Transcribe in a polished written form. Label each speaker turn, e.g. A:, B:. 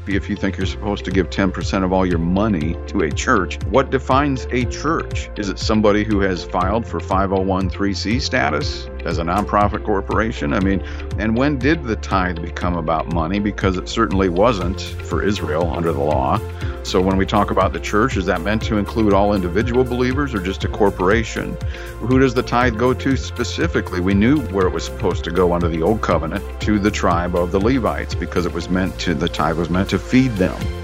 A: if you think you're supposed to give 10% of all your money to a church, what defines a church? Is it somebody who has filed for 501(c) status as a nonprofit corporation? I mean, and when did the tithe become about money? Because it certainly wasn't for Israel under the law. So when we talk about the church, is that meant to include all individual believers or just a corporation? Who does the tithe go to specifically? We knew where it was supposed to go under the Old Covenant, to the tribe of the Levites, because the tithe was meant to feed them.